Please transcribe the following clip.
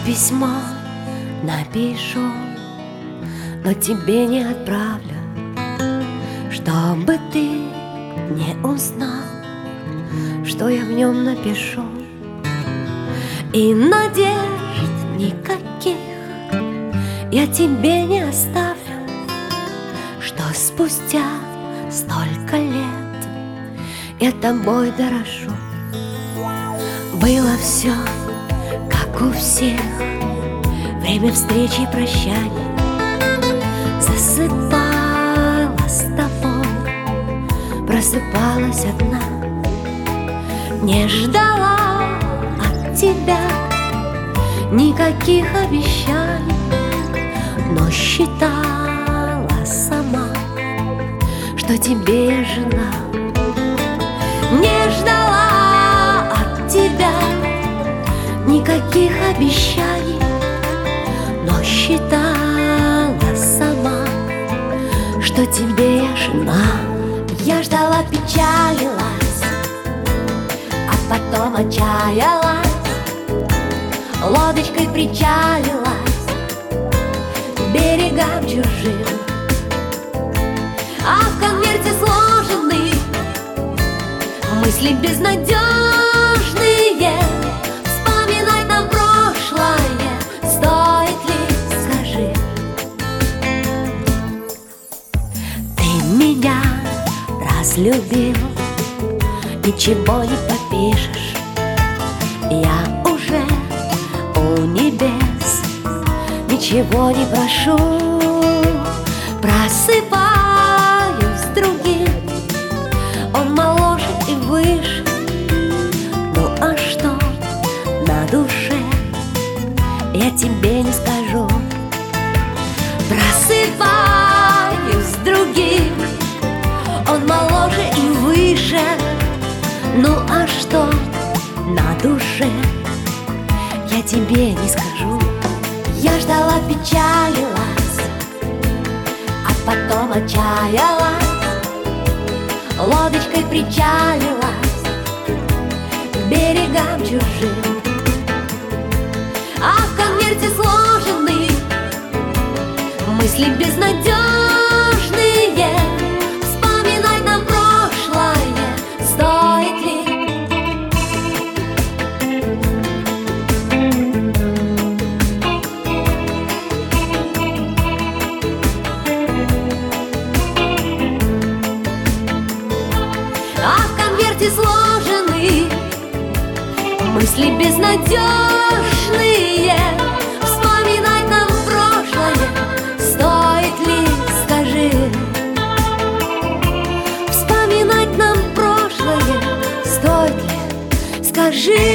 письмо напишу, но тебе не отправлю, чтобы ты не узнал, что я в нем напишу. И надежд никаких я тебе не оставлю, что спустя столько лет я тобой дорожу. Было все, как у всех, время встречи и прощаний. Засыпала с тобой, просыпалась одна, не ждала от тебя никаких обещаний, но считала сама, что тебе я жена. Не ждала от тебя никаких обещаний, но считала сама, что тебе я жена. Я ждала, печалилась, а потом отчаялась, лодочкой причалилась к берегам чужим, а в конверте сложены мысли безнадежные. Вспоминать нам прошлое стоит ли, скажи? Ты меня разлюбил, ничего не попишешь, я уже у небес, ничего не прошу. Просыпаюсь с другим, он моложе и выше, ну а что на душе, я тебе не скажу. Просыпаюсь с другим, он моложе и выше, ну а что на душе, я тебе не скажу. Я ждала, печалилась, а потом отчаялась, лодочкой причалилась к берегам чужим, а в конверте сложены мысли безнадежные. Вспоминать нам прошлое стоит ли? А в конверте сложены мысли безнадежные. Вспоминать нам прошлое стоит ли, скажи? Вспоминать нам прошлое стоит ли, скажи?